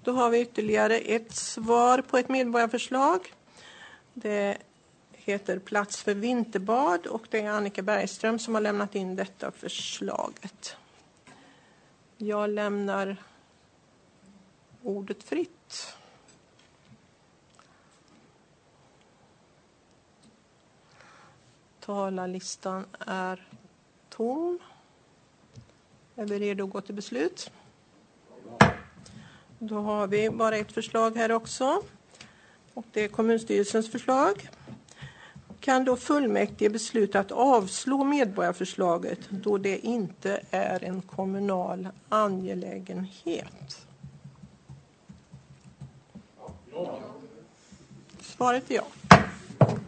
Då har vi ytterligare ett svar på ett medborgarförslag. Det heter Plats för vinterbad och det är Annika Bergström som har lämnat in detta förslaget. Jag lämnar ordet fritt. Talarlistan är tom. Är vi redo att gå till beslut? Då har vi bara ett förslag här också. Och det är kommunstyrelsens förslag. Kan då fullmäktige besluta att avslå medborgarförslaget då det inte är en kommunal angelägenhet? Svaret är ja.